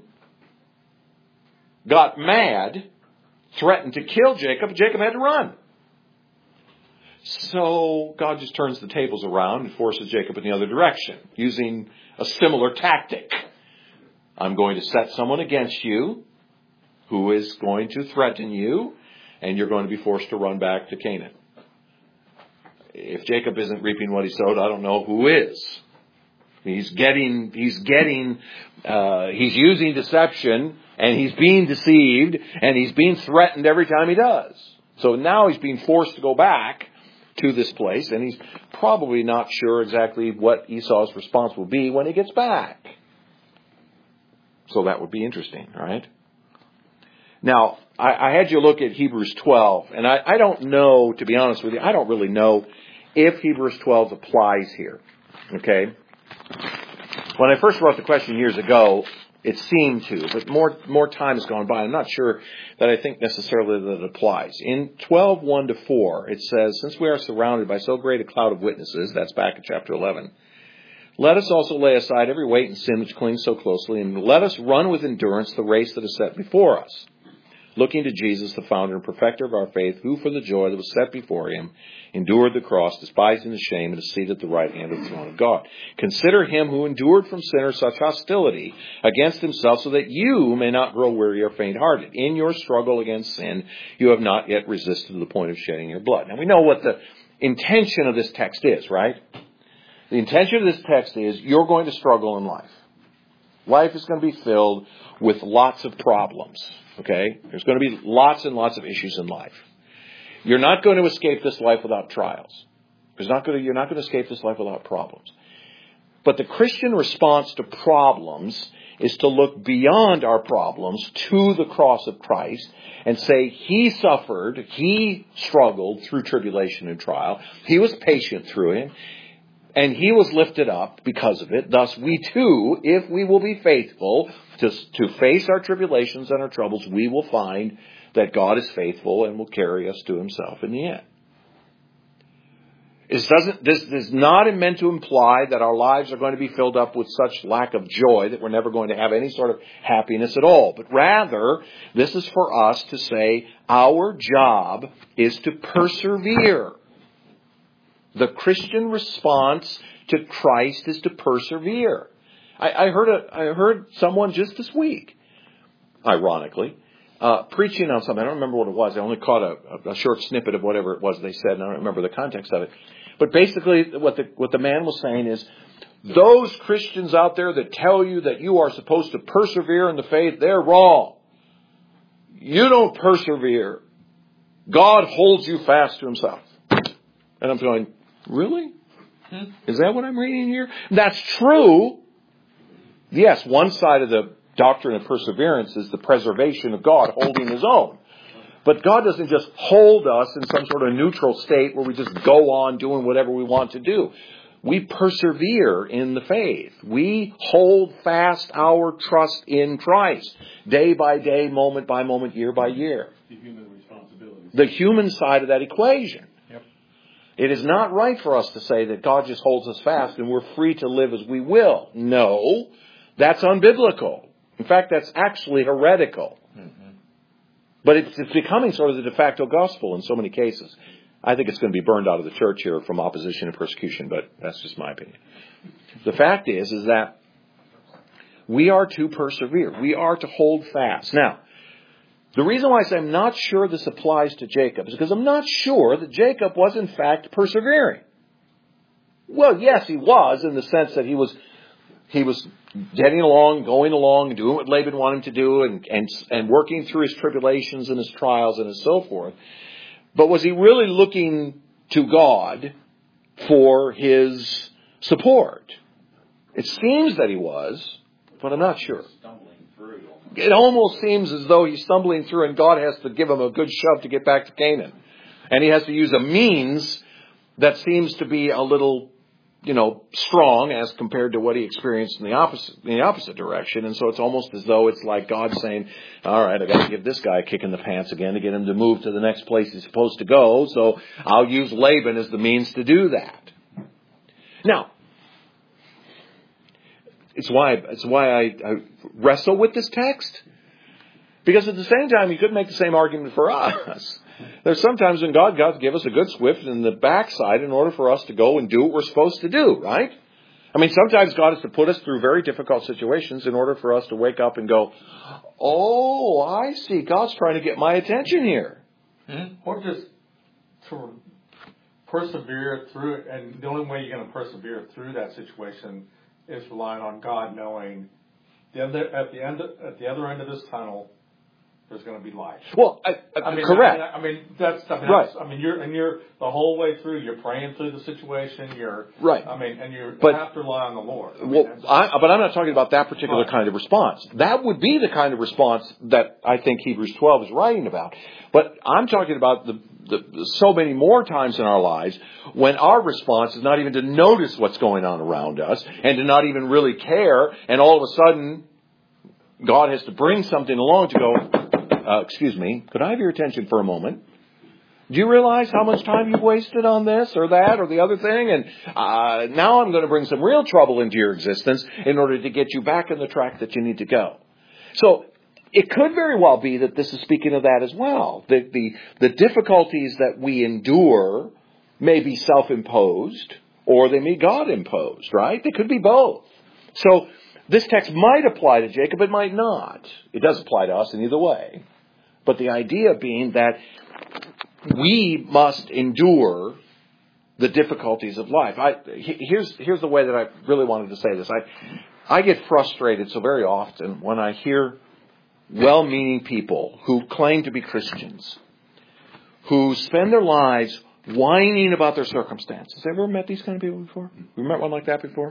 got mad, threatened to kill Jacob, Jacob had to run. So God just turns the tables around and forces Jacob in the other direction, using a similar tactic. I'm going to set someone against you who is going to threaten you, and you're going to be forced to run back to Canaan. If Jacob isn't reaping what he sowed, I don't know who is. He's using deception, and he's being deceived, and he's being threatened every time he does. So now he's being forced to go back to this place, and he's probably not sure exactly what Esau's response will be when he gets back. So that would be interesting, right? Now, I had you look at Hebrews 12, and I don't know, to be honest with you, I don't really know if Hebrews 12 applies here. Okay? When I first wrote the question years ago, it seemed to, but more time has gone by. I'm not sure that I think necessarily that it applies. In 12:1-4, it says, since we are surrounded by so great a cloud of witnesses, that's back in chapter 11, let us also lay aside every weight and sin which clings so closely, and let us run with endurance the race that is set before us, looking to Jesus, the founder and perfecter of our faith, who for the joy that was set before him endured the cross, despising the shame, and is seated at the right hand of the throne of God. Consider him who endured from sinners such hostility against himself, so that you may not grow weary or faint-hearted. In your struggle against sin, you have not yet resisted to the point of shedding your blood. Now we know what the intention of this text is, right? The intention of this text is you're going to struggle in life. Life is going to be filled with lots of problems. Okay? There's going to be lots and lots of issues in life. You're not going to escape this life without trials. You're not going to escape this life without problems. But the Christian response to problems is to look beyond our problems to the cross of Christ and say, he suffered, he struggled through tribulation and trial. He was patient through it. And he was lifted up because of it. Thus, we too, if we will be faithful to face our tribulations and our troubles, we will find that God is faithful and will carry us to himself in the end. This is not meant to imply that our lives are going to be filled up with such lack of joy that we're never going to have any sort of happiness at all. But rather, this is for us to say our job is to persevere. The Christian response to Christ is to persevere. I heard someone just this week, ironically, preaching on something. I don't remember what it was. I only caught a short snippet of whatever it was they said, and I don't remember the context of it. But basically, what the man was saying is, those Christians out there that tell you that you are supposed to persevere in the faith, they're wrong. You don't persevere. God holds you fast to himself. And I'm going, really? Is that what I'm reading here? That's true. Yes, one side of the doctrine of perseverance is the preservation of God holding his own. But God doesn't just hold us in some sort of neutral state where we just go on doing whatever we want to do. We persevere in the faith. We hold fast our trust in Christ day by day, moment by moment, year by year. The human responsibility. The human side of that equation. It is not right for us to say that God just holds us fast and we're free to live as we will. No, that's unbiblical. In fact, that's actually heretical. Mm-hmm. But it's becoming sort of the de facto gospel in so many cases. I think it's going to be burned out of the church here from opposition and persecution, but that's just my opinion. The fact is that we are to persevere. We are to hold fast. Now, the reason why I say I'm not sure this applies to Jacob is because I'm not sure that Jacob was in fact persevering. Well, yes, he was, in the sense that he was getting along, going along, doing what Laban wanted him to do, and working through his tribulations and his trials and so forth. But was he really looking to God for his support? It seems that he was, but I'm not sure. It almost seems as though he's stumbling through and God has to give him a good shove to get back to Canaan. And he has to use a means that seems to be a little, strong as compared to what he experienced in the opposite direction. And so it's almost as though it's like God saying, all right, I got to give this guy a kick in the pants again to get him to move to the next place he's supposed to go. So I'll use Laban as the means to do that. Now, It's why I wrestle with this text. Because at the same time, you could make the same argument for us. There's sometimes when God got to give us a good swift in the backside in order for us to go and do what we're supposed to do, right? I mean, sometimes God has to put us through very difficult situations in order for us to wake up and go, oh, I see. God's trying to get my attention here. Mm-hmm. Or just to persevere through it. And the only way you're going to persevere through that situation is relying on God knowing at the other end of this tunnel, there's going to be life. Well, correct. Right. You're the whole way through. You're praying through the situation. You're right. And you have to rely on the Lord. But I'm not talking about that particular kind of response. That would be the kind of response that I think Hebrews 12 is writing about. But I'm talking about the so many more times in our lives when our response is not even to notice what's going on around us and to not even really care, and all of a sudden God has to bring something along to go, excuse me, could I have your attention for a moment? Do you realize how much time you've wasted on this or that or the other thing? And now I'm going to bring some real trouble into your existence in order to get you back on the track that you need to go. So it could very well be that this is speaking of that as well. The difficulties that we endure may be self-imposed or they may be God-imposed, right? They could be both. So this text might apply to Jacob, it might not. It does apply to us in either way. But the idea being that we must endure the difficulties of life. Here's the way that I really wanted to say this. I get frustrated so very often when I hear well-meaning people who claim to be Christians, who spend their lives whining about their circumstances. Have you ever met these kind of people before? You met one like that before?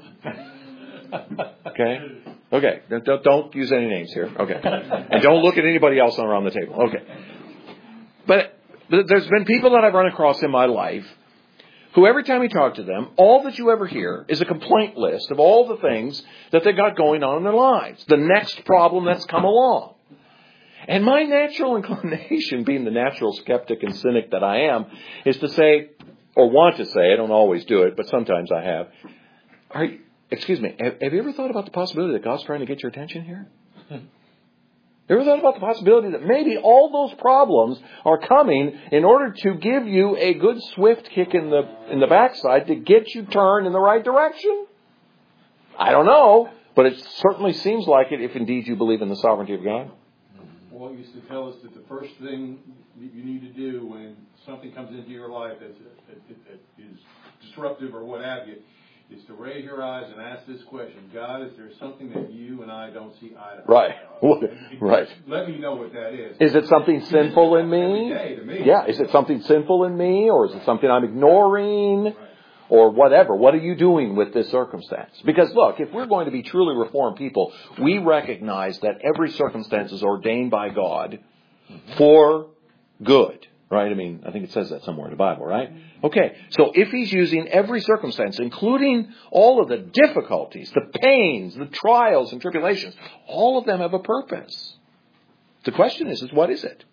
Okay. Don't use any names here. Okay. And don't look at anybody else around the table. Okay. But there's been people that I've run across in my life who every time you talk to them, all that you ever hear is a complaint list of all the things that they got going on in their lives. The next problem that's come along. And my natural inclination, being the natural skeptic and cynic that I am, is to say, or want to say, I don't always do it, but sometimes I have, excuse me, have you ever thought about the possibility that God's trying to get your attention here? You ever thought about the possibility that maybe all those problems are coming in order to give you a good swift kick in the backside to get you turned in the right direction? I don't know, but it certainly seems like it if indeed you believe in the sovereignty of God. Paul used to tell us that the first thing that you need to do when something comes into your life that is disruptive or what have you, is to raise your eyes and ask this question: God, is there something that you and I don't see eye to eye? Right. Right. Let me know what that is. Is it something sinful in me? Every day to me. Yeah. Is it something sinful in me, or is it something I'm ignoring? Right. Or whatever. What are you doing with this circumstance? Because look, if we're going to be truly reformed people, we recognize that every circumstance is ordained by God for good. Right? I mean, I think it says that somewhere in the Bible, right? Okay. So if he's using every circumstance, including all of the difficulties, the pains, the trials and tribulations, all of them have a purpose. The question is what is it?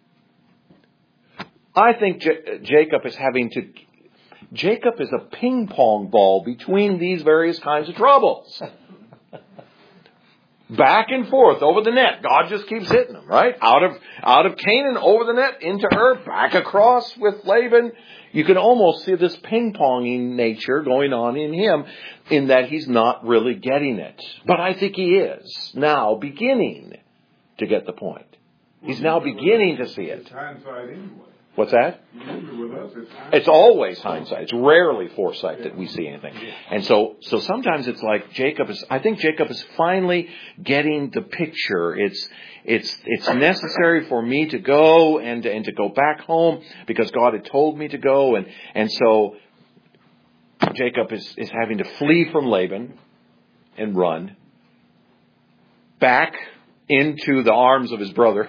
I think Jacob is a ping pong ball between these various kinds of troubles. Back and forth over the net. God just keeps hitting them, right? Out of Canaan, over the net, into Ur, back across with Laban. You can almost see this ping-ponging nature going on in him in that he's not really getting it. But I think he is now beginning to get the point. He's now beginning to see it. It's hindsight anyway. What's that? With us, it's always hindsight. It's rarely foresight that we see anything. And so sometimes it's like I think Jacob is finally getting the picture. It's necessary for me to go and to go back home because God had told me to go. And so Jacob is having to flee from Laban and run back into the arms of his brother.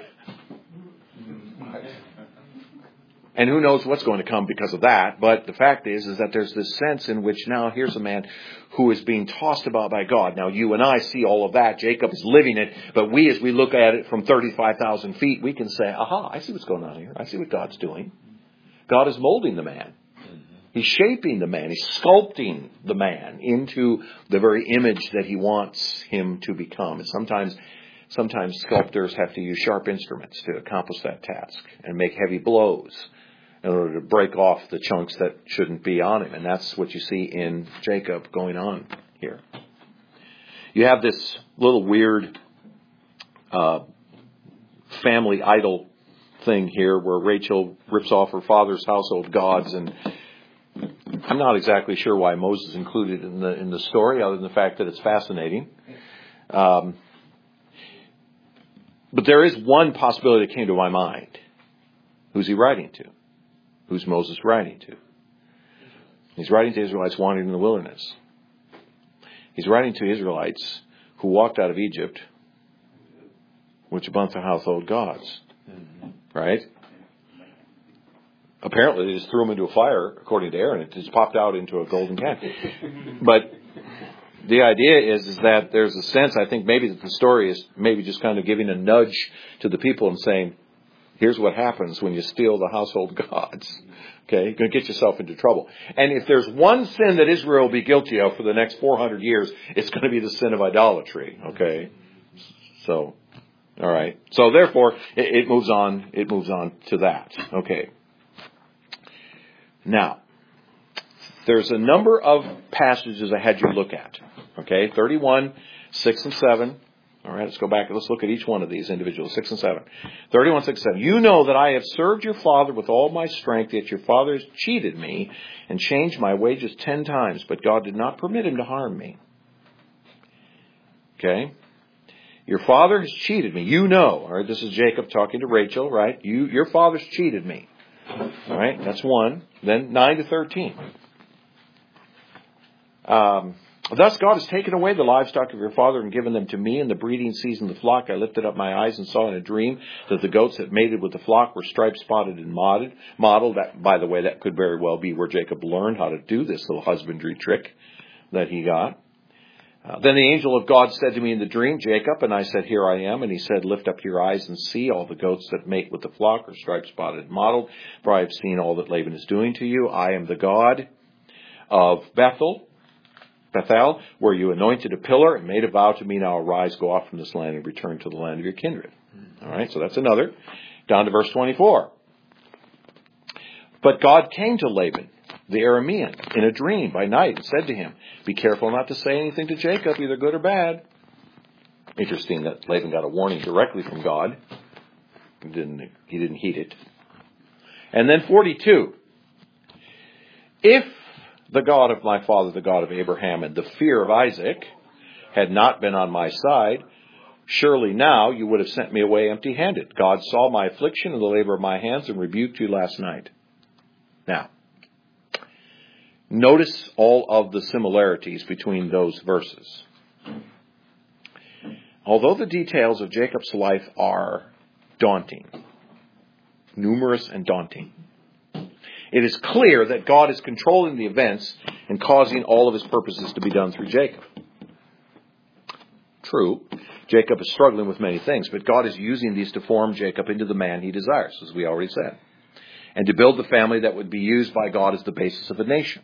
And who knows what's going to come because of that. But the fact is that there's this sense in which now here's a man who is being tossed about by God. Now you and I see all of that. Jacob is living it. But as we look at it from 35,000 feet, we can say, aha, I see what's going on here. I see what God's doing. God is molding the man. He's shaping the man. He's sculpting the man into the very image that he wants him to become. And sometimes sculptors have to use sharp instruments to accomplish that task and make heavy blows in order to break off the chunks that shouldn't be on him. And that's what you see in Jacob going on here. You have this little weird family idol thing here where Rachel rips off her father's household gods, and I'm not exactly sure why Moses included it in the story, other than the fact that it's fascinating. But there is one possibility that came to my mind. Who's he writing to? Who's Moses writing to? He's writing to Israelites wandering in the wilderness. He's writing to Israelites who walked out of Egypt with a bunch of household gods. Right? Apparently they just threw them into a fire, according to Aaron. It just popped out into a golden can. But the idea is that there's a sense, I think, maybe that the story is maybe just kind of giving a nudge to the people and saying, here's what happens when you steal the household gods. Okay, you're going to get yourself into trouble. And if there's one sin that Israel will be guilty of for the next 400 years, it's going to be the sin of idolatry. Okay, so, all right. So therefore, it moves on. It moves on to that. Okay. Now, there's a number of passages I had you look at. Okay, 31, 6 and 7. All right, let's go back and let's look at each one of these individuals, 6 and 7. 31, 6 and 7. You know that I have served your father with all my strength, yet your father has cheated me and changed my wages 10 times, but God did not permit him to harm me. Okay? Your father has cheated me. You know. All right, this is Jacob talking to Rachel, right? Your father's cheated me. All right, that's one. Then 9 to 13. Thus God has taken away the livestock of your father and given them to me. In the breeding season of the flock I lifted up my eyes and saw in a dream that the goats that mated with the flock were striped, spotted, and mottled. That, by the way, that could very well be where Jacob learned how to do this little husbandry trick that he got. Then the angel of God said to me in the dream, Jacob, and I said, here I am. And he said, lift up your eyes and see all the goats that mate with the flock are striped, spotted, and mottled. For I have seen all that Laban is doing to you. I am the God of Bethel, where you anointed a pillar and made a vow to me. Now arise, go off from this land and return to the land of your kindred. All right, so that's another. Down to verse 24. But God came to Laban, the Aramean, in a dream by night and said to him, be careful not to say anything to Jacob, either good or bad. Interesting that Laban got a warning directly from God. He didn't heed it. And then 42. If the God of my father, the God of Abraham, and the fear of Isaac had not been on my side, surely now you would have sent me away empty-handed. God saw my affliction and the labor of my hands and rebuked you last night. Now, notice all of the similarities between those verses. Although the details of Jacob's life are daunting, numerous and daunting, it is clear that God is controlling the events and causing all of his purposes to be done through Jacob. True, Jacob is struggling with many things, but God is using these to form Jacob into the man he desires, as we already said, and to build the family that would be used by God as the basis of a nation.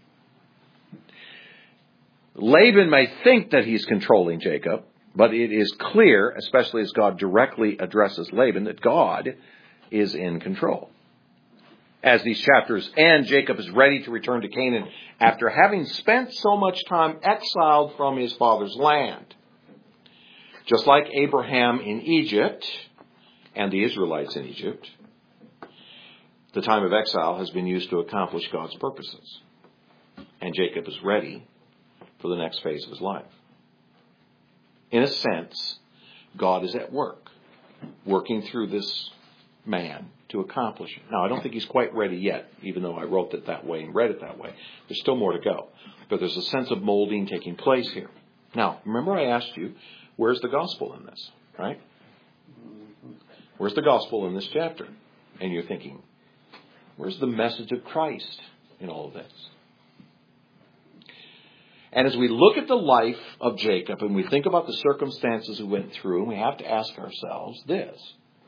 Laban may think that he's controlling Jacob, but it is clear, especially as God directly addresses Laban, that God is in control. As these chapters end, Jacob is ready to return to Canaan after having spent so much time exiled from his father's land. Just like Abraham in Egypt and the Israelites in Egypt, the time of exile has been used to accomplish God's purposes. And Jacob is ready for the next phase of his life. In a sense, God is at work, working through this man to accomplish it. Now, I don't think he's quite ready yet, even though I wrote it that way and read it that way. There's still more to go. But there's a sense of molding taking place here. Now, remember I asked you, where's the gospel in this, right? Where's the gospel in this chapter? And you're thinking, where's the message of Christ in all of this? And as we look at the life of Jacob and we think about the circumstances he went through, we have to ask ourselves this.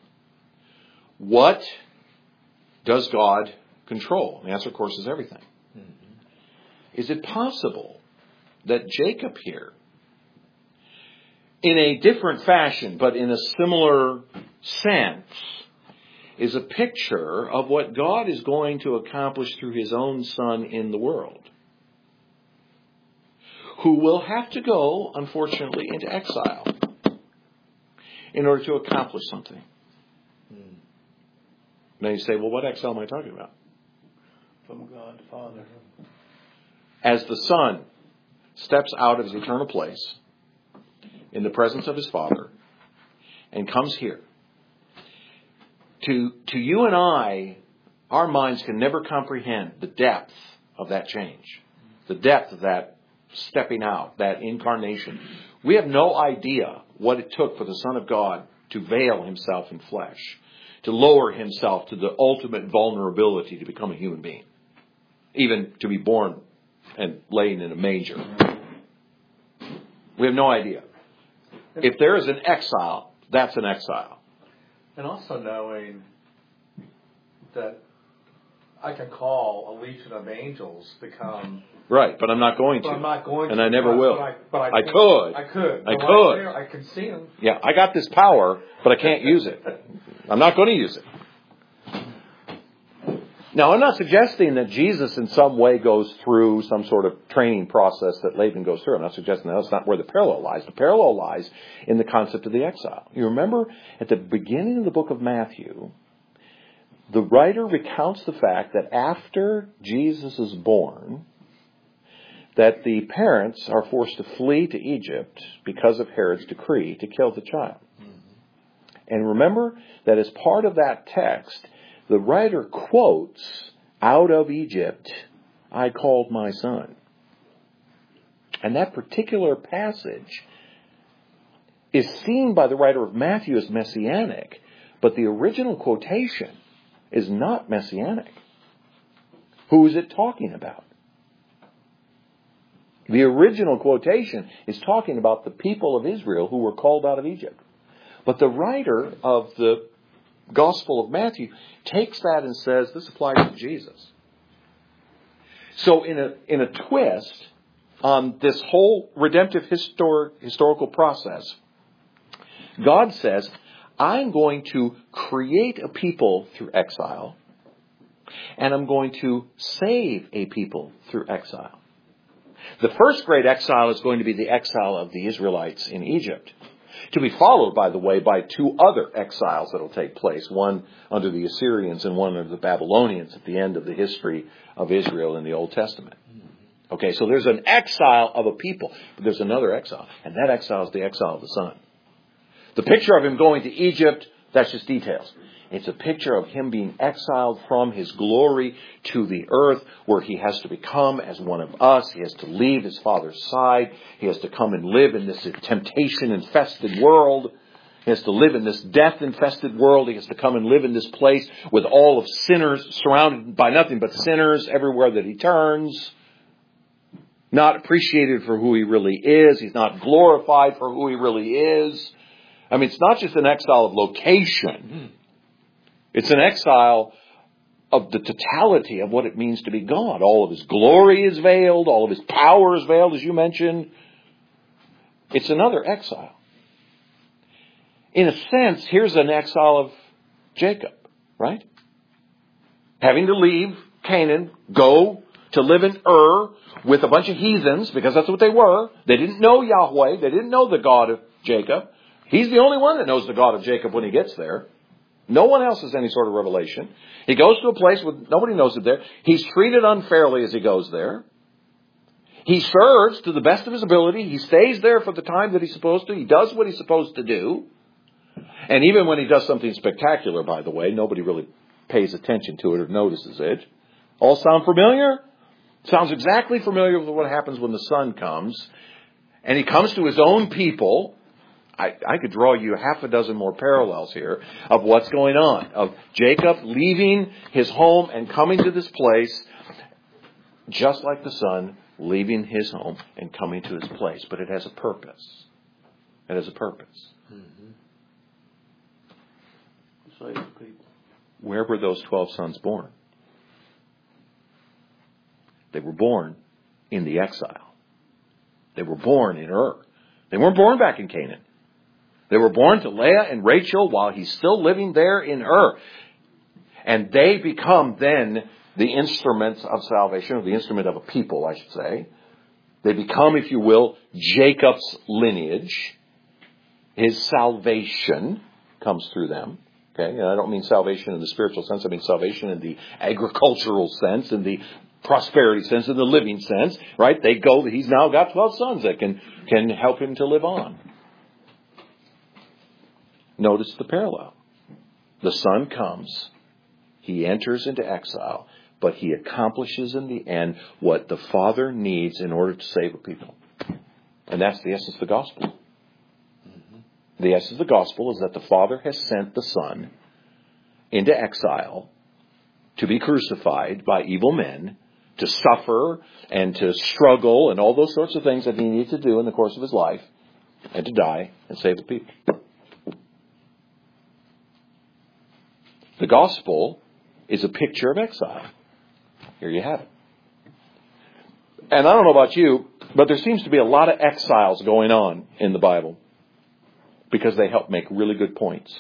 What does God control? The answer, of course, is everything. Mm-hmm. Is it possible that Jacob here, in a different fashion, but in a similar sense, is a picture of what God is going to accomplish through his own son in the world, who will have to go, unfortunately, into exile in order to accomplish something? Now you say, well, what exile am I talking about? From God the Father. As the Son steps out of his eternal place in the presence of his Father and comes here to you and I, our minds can never comprehend the depth of that change, the depth of that stepping out, that incarnation. We have no idea what it took for the Son of God to veil himself in flesh, to lower himself to the ultimate vulnerability to become a human being, even to be born and laying in a manger. We have no idea. If there is an exile, that's an exile. And also knowing that I can call a legion of angels to come. Right, but I'm not going to. But I'm not going to. And I never will. But I could. I could. I could. There, I can see them. Yeah, I got this power, but I can't use it. I'm not going to use it. Now, I'm not suggesting that Jesus in some way goes through some sort of training process that Laban goes through. I'm not suggesting that. That's not where the parallel lies. The parallel lies in the concept of the exile. You remember at the beginning of the book of Matthew, the writer recounts the fact that after Jesus is born, that the parents are forced to flee to Egypt because of Herod's decree to kill the child. And remember that as part of that text, the writer quotes, "Out of Egypt I called my son." And that particular passage is seen by the writer of Matthew as messianic, but the original quotation is not messianic. Who is it talking about? The original quotation is talking about the people of Israel who were called out of Egypt. But the writer of the Gospel of Matthew takes that and says, this applies to Jesus. So in a twist on this whole redemptive historical process, God says, I'm going to create a people through exile, and I'm going to save a people through exile. The first great exile is going to be the exile of the Israelites in Egypt, to be followed, by the way, by two other exiles that will take place, one under the Assyrians and one under the Babylonians at the end of the history of Israel in the Old Testament. Okay, so there's an exile of a people, but there's another exile, and that exile is the exile of the Son. The picture of him going to Egypt, that's just details. It's a picture of him being exiled from his glory to the earth, where he has to become as one of us. He has to leave his Father's side. He has to come and live in this temptation-infested world. He has to live in this death-infested world. He has to come and live in this place with all of sinners, surrounded by nothing but sinners everywhere that he turns. Not appreciated for who he really is. He's not glorified for who he really is. I mean, it's not just an exile of location. It's an exile of the totality of what it means to be God. All of his glory is veiled. All of his power is veiled, as you mentioned. It's another exile. In a sense, here's an exile of Jacob, right? Having to leave Canaan, go to live in Ur with a bunch of heathens, because that's what they were. They didn't know Yahweh. They didn't know the God of Jacob. He's the only one that knows the God of Jacob when he gets there. No one else has any sort of revelation. He goes to a place where nobody knows it there. He's treated unfairly as he goes there. He serves to the best of his ability. He stays there for the time that he's supposed to. He does what he's supposed to do. And even when he does something spectacular, by the way, nobody really pays attention to it or notices it. All sound familiar? Sounds exactly familiar with what happens when the Son comes. And he comes to his own people. I could draw you half a dozen more parallels here of what's going on. Of Jacob leaving his home and coming to this place, just like the Son leaving his home and coming to his place. But it has a purpose. It has a purpose. Save the people. Where were those 12 sons born? They were born in the exile. They were born in Ur. They weren't born back in Canaan. They were born to Leah and Rachel while he's still living there in Ur. And they become then the instruments of salvation, or the instrument of a people, I should say. They become, if you will, Jacob's lineage. His salvation comes through them. Okay, and I don't mean salvation in the spiritual sense. I mean salvation in the agricultural sense, in the prosperity sense, in the living sense. Right? They go. He's now got 12 sons that can help him to live on. Notice the parallel. The Son comes. He enters into exile. But He accomplishes in the end what the Father needs in order to save a people. And that's the essence of the gospel. The essence of the gospel is that the Father has sent the Son into exile to be crucified by evil men, to suffer and to struggle and all those sorts of things that He needed to do in the course of His life, and to die and save the people. The gospel is a picture of exile. Here you have it. And I don't know about you, but there seems to be a lot of exiles going on in the Bible because they help make really good points.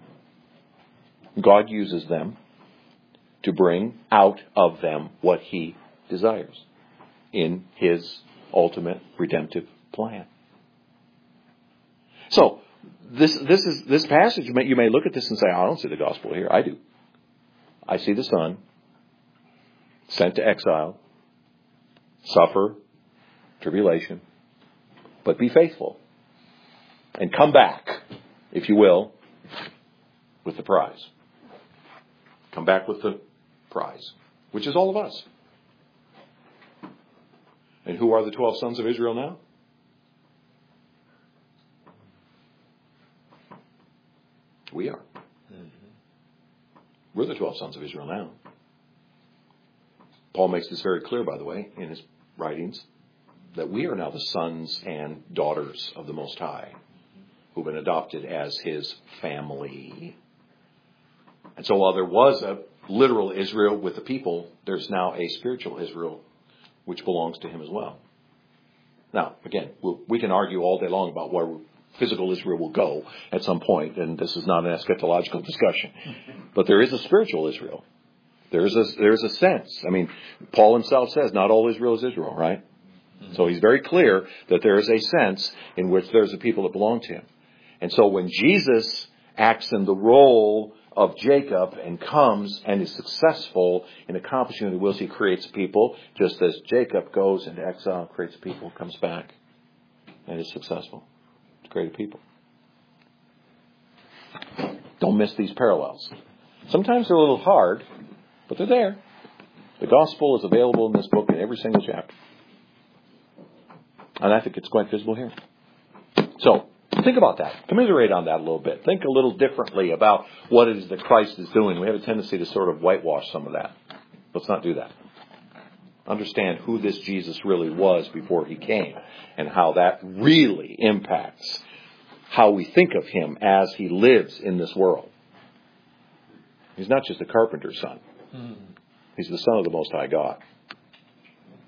God uses them to bring out of them what He desires in His ultimate redemptive plan. So, this passage, you may look at this and say, I don't see the gospel here. I do. I see the Son sent to exile, suffer tribulation, but be faithful and come back, if you will, with the prize. Come back with the prize, which is all of us. And who are the 12 sons of Israel now? We are. We're the 12 sons of Israel now. Paul makes this very clear, by the way, in his writings, that we are now the sons and daughters of the Most High, who've been adopted as His family. And so while there was a literal Israel with the people, there's now a spiritual Israel which belongs to Him as well. Now, again, we can argue all day long about where physical Israel will go at some point, and this is not an eschatological discussion. But there is a spiritual Israel. There's a sense. I mean, Paul himself says not all Israel is Israel, right? So he's very clear that there is a sense in which there's a people that belong to Him. And so when Jesus acts in the role of Jacob and comes and is successful in accomplishing the wills, He creates people, just as Jacob goes into exile, creates people, comes back, and is successful to create a people. Don't miss these parallels. Sometimes they're a little hard, but they're there. The gospel is available in this book in every single chapter. And I think it's quite visible here. So, think about that. Commiserate on that a little bit. Think a little differently about what it is that Christ is doing. We have a tendency to sort of whitewash some of that. Let's not do that. Understand who this Jesus really was before He came and how that really impacts how we think of Him as He lives in this world. He's not just a carpenter's son. He's the Son of the Most High God.